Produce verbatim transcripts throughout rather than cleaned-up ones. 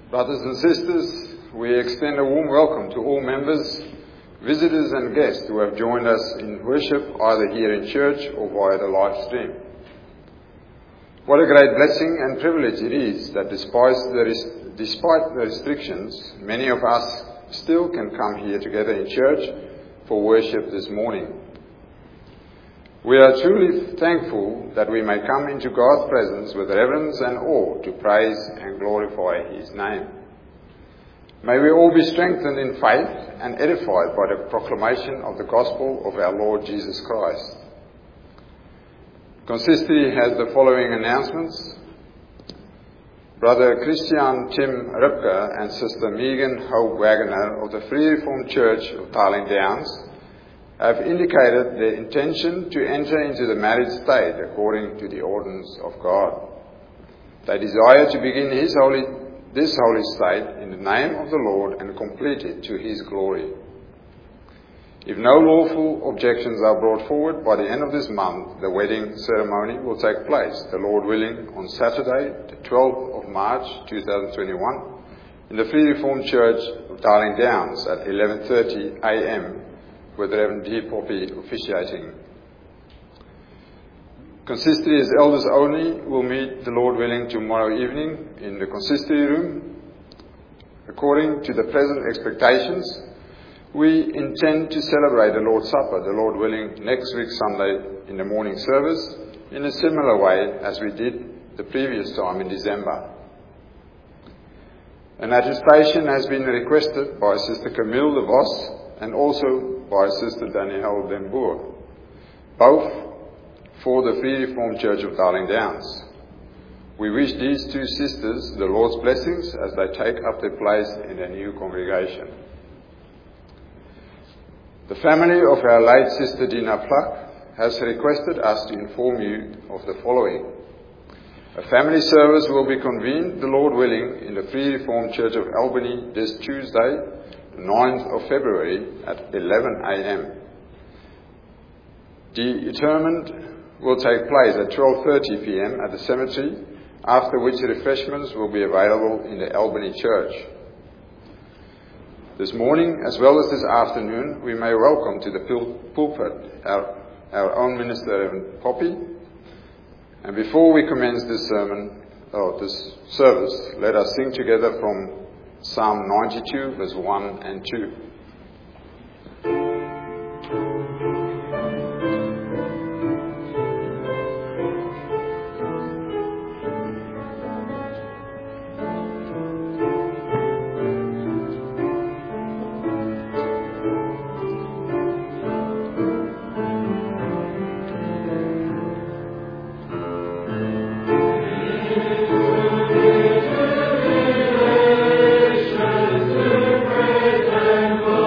Brothers and sisters, we extend a warm welcome to all members, visitors and guests who have joined us in worship either here in church or via the live stream. What a great blessing and privilege it is that despite the, res- despite the restrictions, many of us still can come here together in church for worship this morning. We are truly thankful that we may come into God's presence with reverence and awe to praise and glorify His name. May we all be strengthened in faith and edified by the proclamation of the gospel of our Lord Jesus Christ. Consistory has the following announcements. Brother Christian Tim Ripke and Sister Megan Hope Wagoner of the Free Reformed Church of Darling Downs have indicated their intention to enter into the married state according to the ordinance of God. They desire to begin his holy, this holy state in the name of the Lord and complete it to His glory. If no lawful objections are brought forward by the end of this month, the wedding ceremony will take place, the Lord willing, on Saturday, the twelfth of March two thousand twenty-one, in the Free Reformed Church of Darling Downs at eleven thirty a m with Reverend D. Poppy officiating. Consistory as elders only will meet, the Lord willing, tomorrow evening in the consistory room. According to the present expectations, we intend to celebrate the Lord's Supper, the Lord willing, next week Sunday in the morning service in a similar way as we did the previous time in December. An attestation has been requested by Sister Camille de Vos and also by Sister Danielle Dembour, both for the Free Reformed Church of Darling Downs. We wish these two sisters the Lord's blessings as they take up their place in their new congregation. The family of our late Sister Dina Pluck has requested us to inform you of the following. A family service will be convened, the Lord willing, in the Free Reformed Church of Albany this Tuesday, the ninth of February at eleven a m The interment will take place at twelve thirty p m at the cemetery, after which refreshments will be available in the Albany Church. This morning, as well as this afternoon, we may welcome to the pul- pulpit our, our own minister, Reverend Poppy. And before we commence this sermon, or this service, let us sing together from Psalm ninety-two, verse one and two. Praise and glory.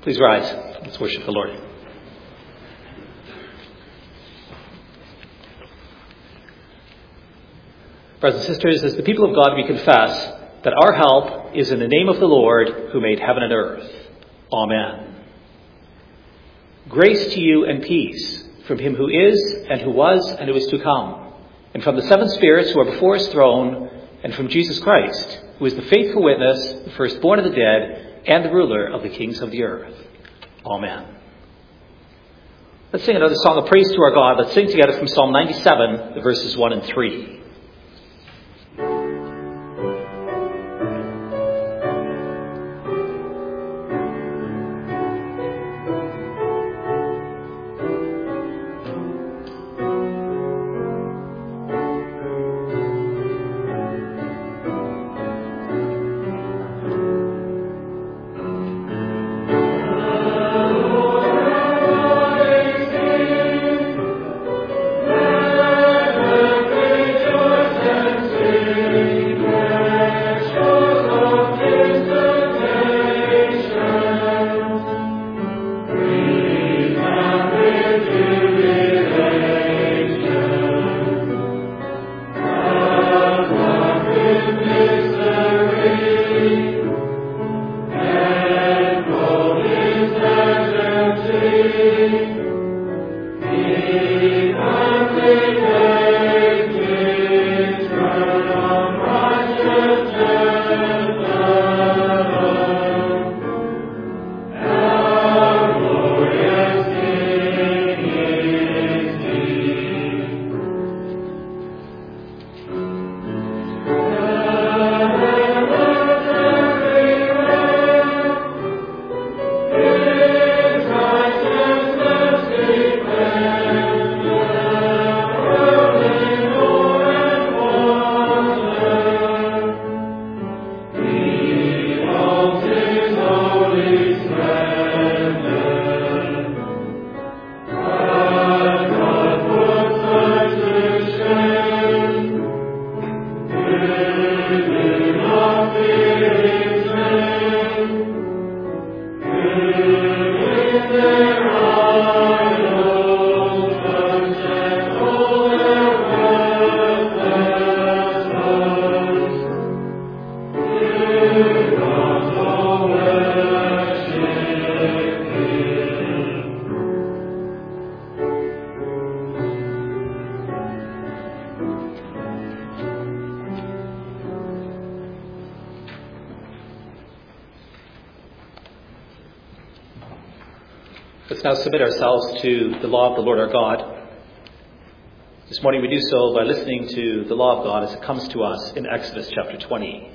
Please rise. Let's worship the Lord. Brothers and sisters, as the people of God, we confess that our help is in the name of the Lord who made heaven and earth. Amen. Grace to you and peace from him who is and who was and who is to come, and from the seven spirits who are before his throne, and from Jesus Christ, who is the faithful witness, the firstborn of the dead, and the ruler of the kings of the earth. Amen. Let's sing another song of praise to our God. Let's sing together from Psalm ninety-seven, the verses one and three. Let's now submit ourselves to the law of the Lord our God. This morning we do so by listening to the law of God as it comes to us in Exodus chapter twenty.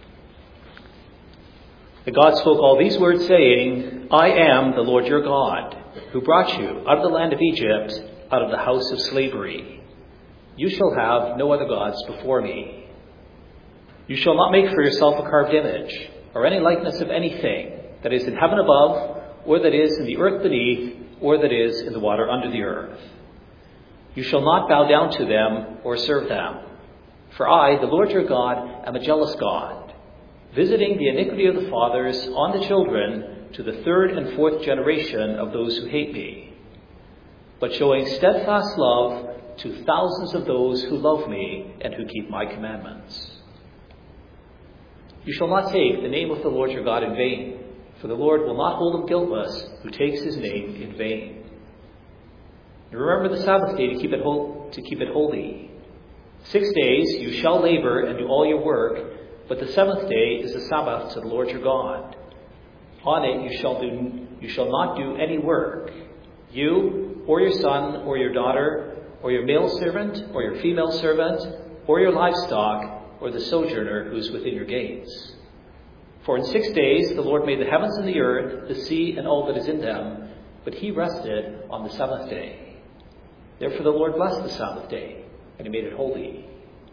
And God spoke all these words, saying, I am the Lord your God, who brought you out of the land of Egypt, out of the house of slavery. You shall have no other gods before me. You shall not make for yourself a carved image, or any likeness of anything that is in heaven above, or that is in the earth beneath, or that is in the water under the earth. You shall not bow down to them or serve them. For I, the Lord your God, am a jealous God, visiting the iniquity of the fathers on the children to the third and fourth generation of those who hate me, but showing steadfast love to thousands of those who love me and who keep my commandments. You shall not take the name of the Lord your God in vain, for the Lord will not hold him guiltless who takes his name in vain. And remember the Sabbath day to keep it ho- to keep it holy. Six days you shall labor and do all your work, but the seventh day is the Sabbath to the Lord your God. On it you shall do you shall not do any work, you or your son or your daughter, or your male servant or your female servant, or your livestock, or the sojourner who is within your gates. For in six days the Lord made the heavens and the earth, the sea and all that is in them, but he rested on the seventh day. Therefore the Lord blessed the Sabbath day, and he made it holy.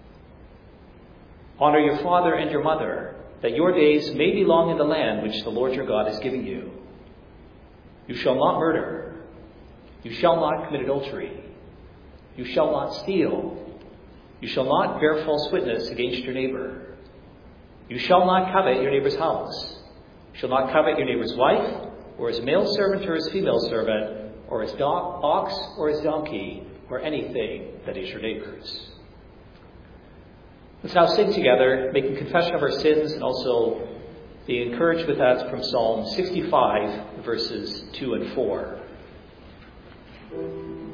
Honor your father and your mother, that your days may be long in the land which the Lord your God is giving you. You shall not murder. You shall not commit adultery. You shall not steal. You shall not bear false witness against your neighbor. You shall not covet your neighbor's house. You shall not covet your neighbor's wife, or his male servant or his female servant, or his do- ox or his donkey, or anything that is your neighbor's. Let's now sing together, making confession of our sins and also be encouraged with that from Psalm sixty-five, verses two and four.